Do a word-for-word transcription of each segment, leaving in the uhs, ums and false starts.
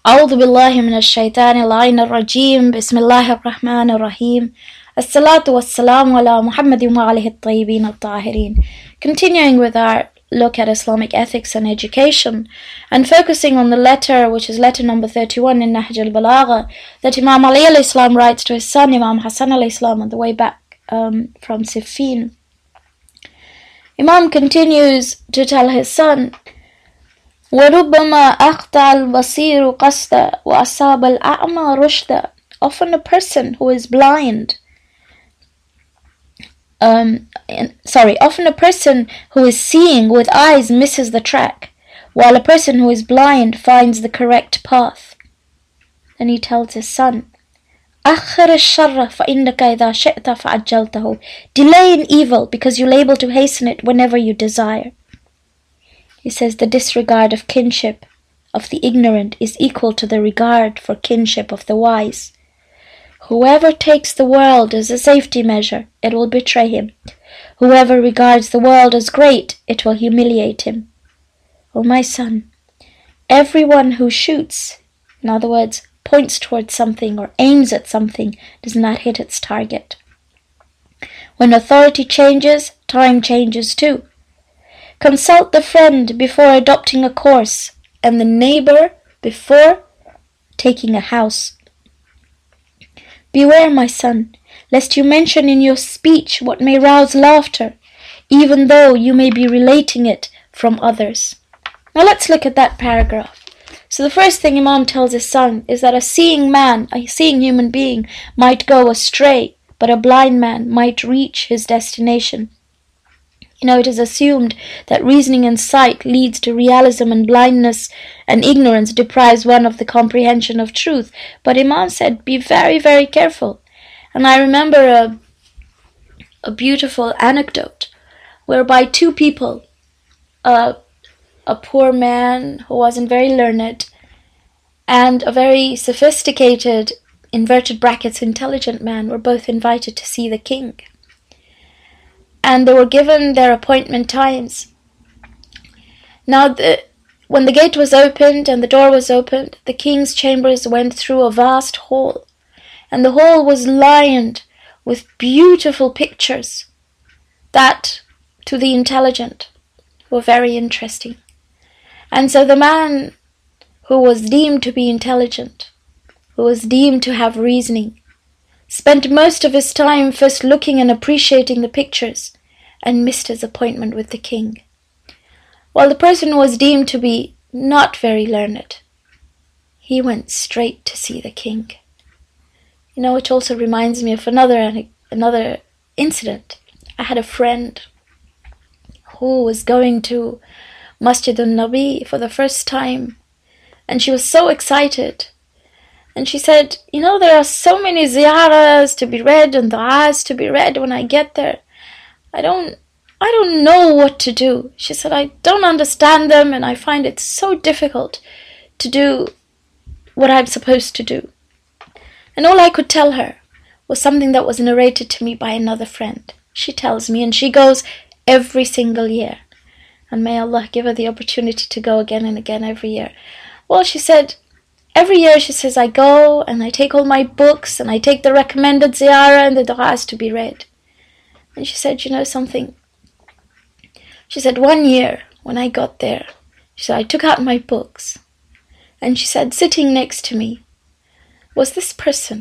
أعوذ بالله من الشيطان اللعين الرجيم بسم الله الرحمن الرحيم الصلاة والسلام على محمد وعليه الطيبين الطاهرين. Continuing with our look at Islamic ethics and education, and focusing on the letter, which is letter number thirty-one in Nahj al-Balagha, that Imam Ali alayhi salam writes to his son Imam Hassan alayhi salam on the way back um, from Siffin. Imam continues to tell his son, وَرُبَّمَا أَخْطَأَ الْبَصِيرُ قَصْدًا وَأَصَابَ الْأَعْمَى رُشْدًا. Often a person who is blind, um, sorry, often a person who is seeing with eyes misses the track, while a person who is blind finds the correct path. Then he tells his son, أَخِّرِ الشَّرَّ فَإِنَّكَ إِذَا شِئْتَ فَعَجَّلْتَهُ. Delay in evil, because you're able to hasten it whenever you desire. He says the disregard of kinship of the ignorant is equal to the regard for kinship of the wise. Whoever takes the world as a safety measure, it will betray him. Whoever regards the world as great, it will humiliate him. O my son, everyone who shoots, in other words, points towards something or aims at something, does not hit its target. When authority changes, time changes too. Consult the friend before adopting a course, and the neighbor before taking a house. Beware, my son, lest you mention in your speech what may rouse laughter, even though you may be relating it from others. Now let's look at that paragraph. So the first thing Imam tells his son is that a seeing man, a seeing human being, might go astray, but a blind man might reach his destination. You know, it is assumed that reasoning and sight leads to realism, and blindness and ignorance deprives one of the comprehension of truth. But Imam said, be very, very careful. And I remember a, a beautiful anecdote whereby two people, uh, a poor man who wasn't very learned and a very sophisticated, inverted brackets, intelligent man, were both invited to see the king. And they were given their appointment times. Now, the, when the gate was opened and the door was opened, the king's chambers went through a vast hall, and the hall was lined with beautiful pictures that, to the intelligent, were very interesting. And so the man who was deemed to be intelligent, who was deemed to have reasoning, spent most of his time first looking and appreciating the pictures, and missed his appointment with the king, while the person who was deemed to be not very learned, he went straight to see the king. You know, it also reminds me of another another incident. I had a friend who was going to Masjid al-Nabi for the first time, and she was so excited. And she said, you know, there are so many ziyaras to be read and du'as to be read when I get there. I don't, I don't know what to do. She said, I don't understand them, and I find it so difficult to do what I'm supposed to do. And all I could tell her was something that was narrated to me by another friend. She tells me, and she goes every single year. And may Allah give her the opportunity to go again and again every year. Well, she said, every year, she says, I go and I take all my books and I take the recommended ziyarah and the du'as to be read. And she said, you know something? She said, one year when I got there, she said, I took out my books. And she said, sitting next to me was this person.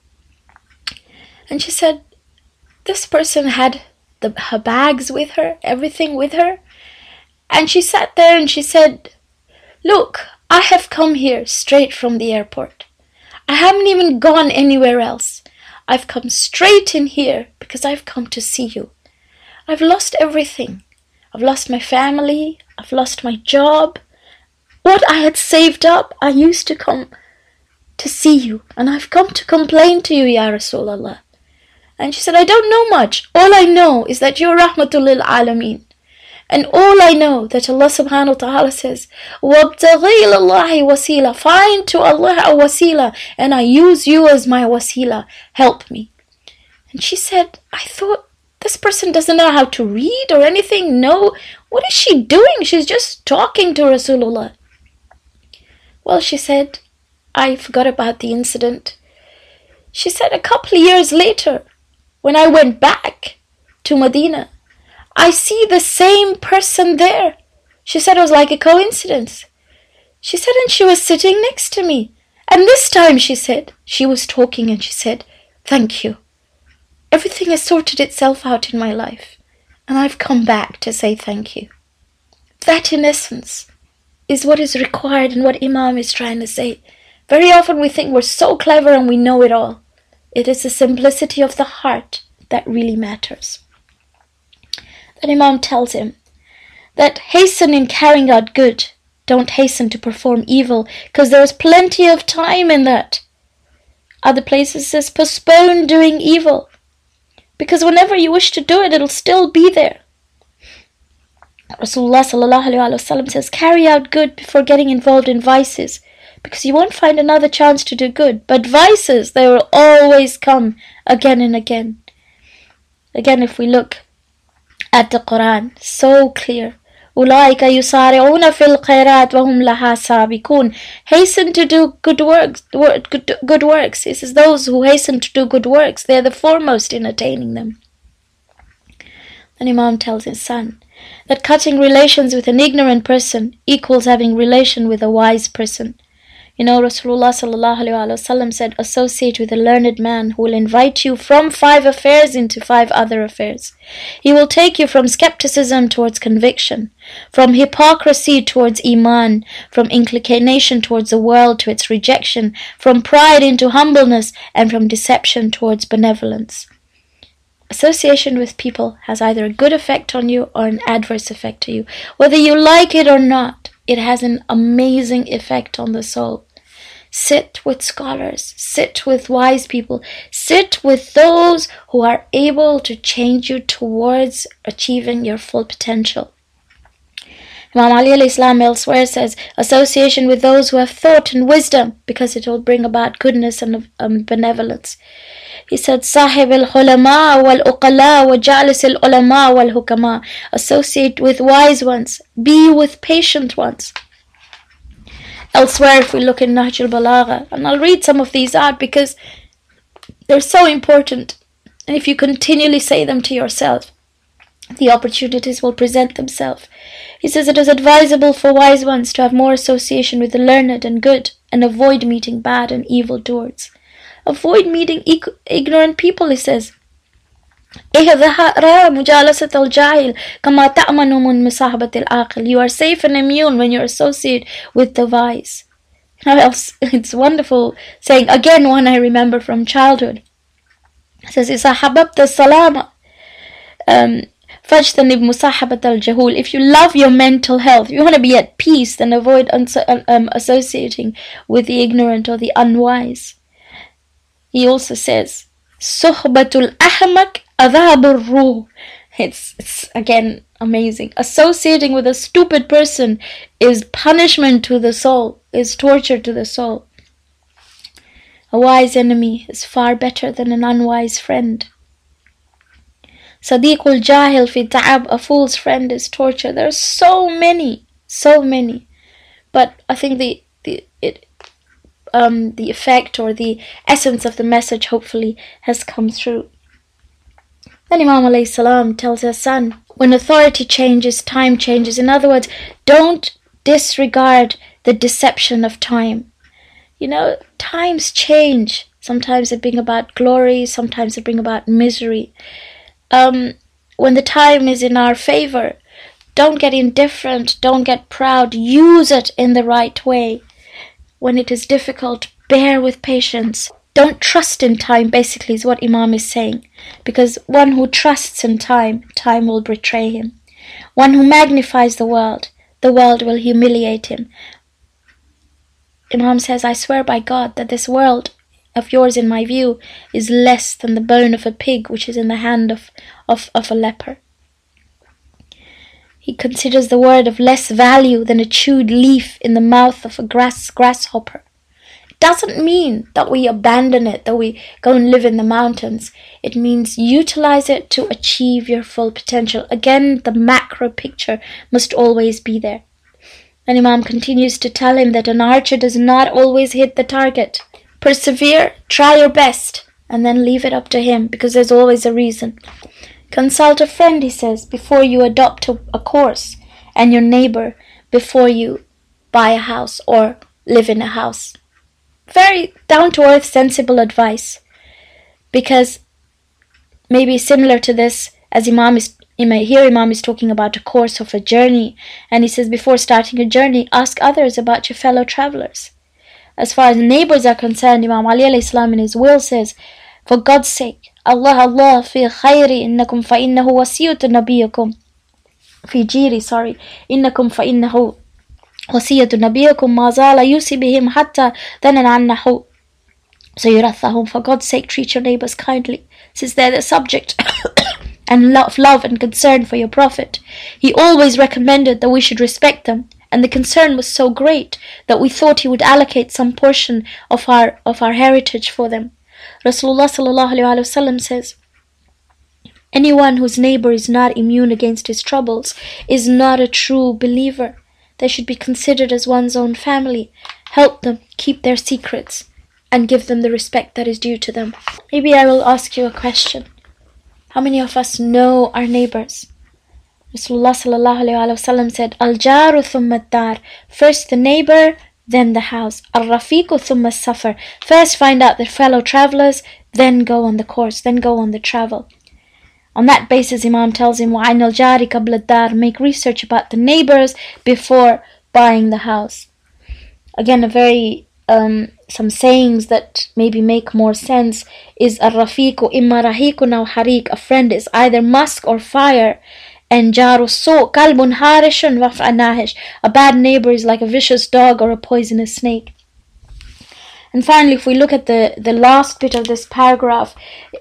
And she said, this person had the, her bags with her, everything with her. And she sat there and she said, look, I have come here straight from the airport. I haven't even gone anywhere else. I've come straight in here because I've come to see you. I've lost everything. I've lost my family. I've lost my job. What I had saved up, I used to come to see you. And I've come to complain to you, Ya Rasulullah. And she said, I don't know much. All I know is that you're Rahmatul lil Alameen. And all I know that Allah subhanahu wa ta'ala says, وَابْتَغِي إِلَى اللَّهِ وَسِيلًا. Find to Allah a wasila, and I use you as my wasila. Help me. And she said, I thought, this person doesn't know how to read or anything. No, what is she doing? She's just talking to Rasulullah. Well, she said, I forgot about the incident. She said a couple of years later, when I went back to Medina, I see the same person there. She said it was like a coincidence. She said, and she was sitting next to me. And this time, she said, she was talking and she said, thank you. Everything has sorted itself out in my life. And I've come back to say thank you. That, in essence, is what is required and what Imam is trying to say. Very often we think we're so clever and we know it all. It is the simplicity of the heart that really matters. Then Imam tells him that hasten in carrying out good. Don't hasten to perform evil, because there's plenty of time in that. Other places says postpone doing evil, because whenever you wish to do it, it'll still be there. Rasulullah sallallahu alaihi wasallam says, carry out good before getting involved in vices, because you won't find another chance to do good. But vices, they will always come again and again. Again, if we look at the Quran, so clear. أُولَٰئِكَ يُسَارِعُونَ فِي الْخَيْرَاتِ وَهُمْ لَهَا سَابِقُونَ. Hasten to do good works. Good, good works. It says those who hasten to do good works, they are the foremost in attaining them. Then Imam tells his son that cutting relations with an ignorant person equals having relation with a wise person. You know, Rasulullah sallallahu alaihi wasallam said, associate with a learned man who will invite you from five affairs into five other affairs. He will take you from skepticism towards conviction, from hypocrisy towards iman, from inclination towards the world to its rejection, from pride into humbleness, and from deception towards benevolence. Association with people has either a good effect on you or an adverse effect to you. Whether you like it or not, it has an amazing effect on the soul. Sit with scholars, sit with wise people, sit with those who are able to change you towards achieving your full potential. Imam Ali alayhi salam elsewhere says, association with those who have thought and wisdom, because it will bring about goodness and um, benevolence. He said, Sahib al-hulama wal-uqala wa jalis al-ulama wal-hukama. Associate with wise ones. Be with patient ones. Elsewhere, if we look in Nahj al-Balagha, and I'll read some of these out because they're so important. And if you continually say them to yourself, the opportunities will present themselves. He says it is advisable for wise ones to have more association with the learned and good, and avoid meeting bad and evil doers. Avoid meeting ignorant people, he says. You are safe and immune when you associate with the wise. Now else, it's wonderful saying, again one I remember from childhood. It says, إِذَا حَبَبْتَ السَّلَامَ فَاجْتَنِبْ مُصَاحَبَةَ الْجَهُولِ. If you love your mental health, if you want to be at peace, then avoid um, associating with the ignorant or the unwise. He also says, Suhbatul ahmak adhabur ruh. It's, it's again amazing. Associating with a stupid person is punishment to the soul, is torture to the soul. A wise enemy is far better than an unwise friend. Sadiqul jahil fi ta'ab, a fool's friend is torture. There are so many, so many. But I think the the it um the effect or the essence of the message hopefully has come through. Then Imam alayhi salam tells his son, when authority changes, time changes. In other words, don't disregard the deception of time. You know, times change. Sometimes they bring about glory, sometimes they bring about misery. Um, when the time is in our favor, don't get indifferent, don't get proud, use it in the right way. When it is difficult, bear with patience. Don't trust in time, basically, is what Imam is saying. Because one who trusts in time, time will betray him. One who magnifies the world, the world will humiliate him. Imam says, I swear by God that this world of yours, in my view, is less than the bone of a pig which is in the hand of, of, of a leper. He considers the word of less value than a chewed leaf in the mouth of a grass grasshopper. It doesn't mean that we abandon it, that we go and live in the mountains. It means utilize it to achieve your full potential. Again, the macro picture must always be there. And Imam continues to tell him that an archer does not always hit the target. Persevere, try your best, and then leave it up to him, because there's always a reason. Consult a friend, he says, before you adopt a, a course, and your neighbor before you buy a house or live in a house. Very down-to-earth, sensible advice. Because maybe similar to this, as Imam is here Imam is talking about a course of a journey, and he says before starting a journey, ask others about your fellow travelers. As far as neighbors are concerned, Imam Ali alayhi salam in his will says, for God's sake, Allah Allah fi khayri innakum fa innahu wasiyatu nabiyakum fi jiri sorry innakum fa innahu wasiyatu nabiyakum ma zala yusi bihim hatta danan annahu sayurathahum. For God's sake, treat your neighbors kindly, since they're the subject and love, love and concern for your Prophet. He always recommended that we should respect them, and the concern was so great that we thought he would allocate some portion of our of our heritage for them. Rasulullah sallallahu alaihi wasallam says, anyone whose neighbor is not immune against his troubles is not a true believer. They should be considered as one's own family. Help them, keep their secrets, and give them the respect that is due to them. Maybe I will ask you a question. How many of us know our neighbors? Rasulullah sallallahu alaihi wasallam said, Al-jaru thumma dar. First the neighbor, then the house. Al-rafiqu thumma safar. First find out their fellow travelers, then go on the course, then go on the travel. On that basis, Imam tells him, وَعَيْنَ الْجَارِ قَبْلَ الدَّارِ. Make research about the neighbors before buying the house. Again, a very um, some sayings that maybe make more sense is Ar-rafiqu imma rahiqun aw hariq. A friend is either musk or fire. And jaru so kalbun harishun waf'a nahish. A bad neighbor is like a vicious dog or a poisonous snake. And finally, if we look at the, the last bit of this paragraph,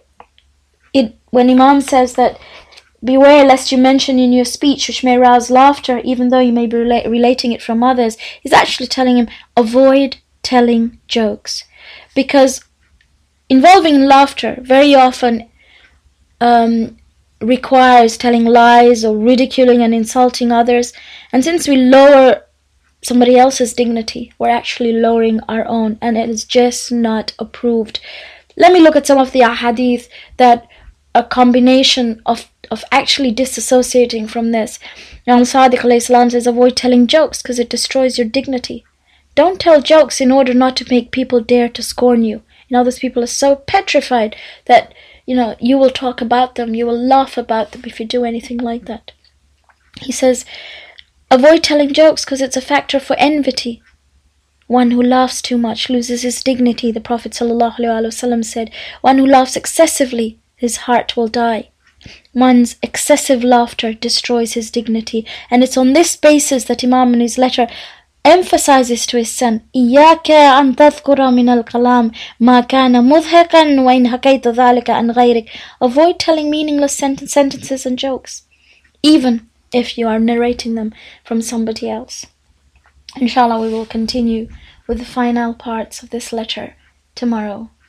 it when Imam says that beware lest you mention in your speech which may rouse laughter, even though you may be rela- relating it from others, he's actually telling him avoid telling jokes, because involving laughter very often um, requires telling lies or ridiculing and insulting others, and since we lower somebody else's dignity, we're actually lowering our own, and it is just not approved. Let me look at some of the ahadith that a combination of of actually disassociating from this. Imam Sadiq alayhi salam says, avoid telling jokes because it destroys your dignity. Don't tell jokes in order not to make people dare to scorn you. You know, those people are so petrified that, you know, you will talk about them, you will laugh about them if you do anything like that. He says, avoid telling jokes because it's a factor for envy. One who laughs too much loses his dignity. The Prophet ﷺ said, one who laughs excessively, his heart will die. One's excessive laughter destroys his dignity. And it's on this basis that Imam in his letter emphasizes to his son, إِيَّاكَ أَن تَذْكُرَ مِنَ الْكَلَامِ مَا كَانَ مُضْحِكًا وَإِنْ حَكَيْتَ ذَلِكَ عَنْ غَيْرِكَ. Avoid telling meaningless sent- sentences and jokes, even if you are narrating them from somebody else. Inshallah, we will continue with the final parts of this letter tomorrow.